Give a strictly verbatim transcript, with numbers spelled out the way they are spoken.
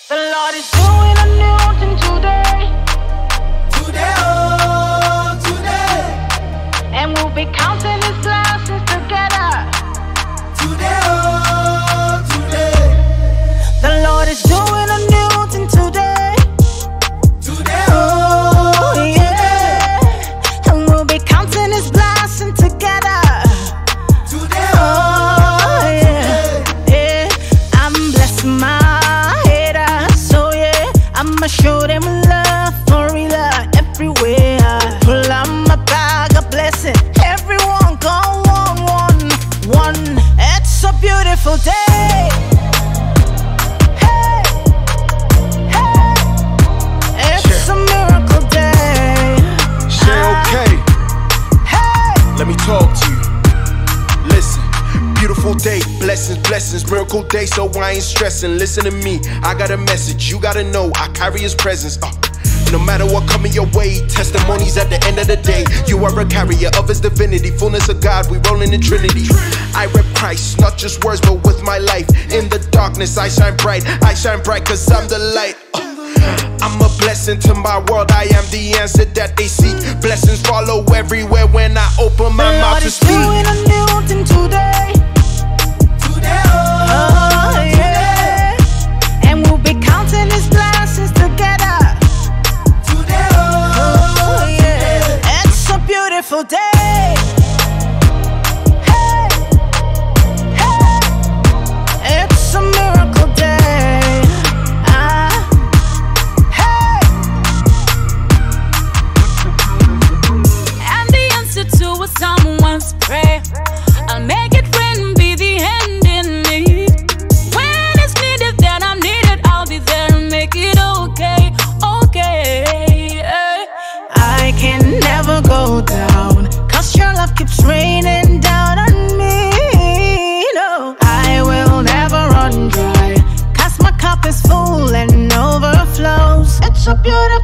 The Lord is doing a new thing today. Today, oh, today. And we'll be counting His blessings together. Today, oh, today. The Lord is doing a new thing today. Today, oh, yeah. today. And we'll be counting His blessings together. Today, oh, yeah. Yeah. I'm blessing my I'ma show them love for real everywhere. Pull out my bag of blessing. Everyone go one, one, one. It's a beautiful day. Hey, hey. It's yeah. a miracle day. Shay, okay. Hey. Let me talk to you. Listen. Beautiful day, blessings, blessings, miracle day, so I ain't stressing. Listen to me, I got a message, you gotta know, I carry His presence. uh. No matter what coming your way, testimonies at the end of the day. You are a carrier of His divinity, fullness of God, we rolling in Trinity. I rep Christ, not just words, but with my life. In the darkness, I shine bright, I shine bright cause I'm the light. uh. I'm a blessing to my world, I am the answer that they seek. Blessings follow everywhere when I open my the mouth Lord to is speak. Doing a new thing today. Today, oh, oh yeah. And we'll be counting His blessings together. Today, oh, oh yeah. It's a beautiful day. Hey, hey. It's a miracle day. Ah, hey. And the answer to a someone's prayer, I'll make it rain, be the end in me. When it's needed, then I'm needed, I'll be there and make it okay, okay. I can never go down, cause your love keeps raining down on me. No, I will never run dry, cause my cup is full and overflows. It's a beautiful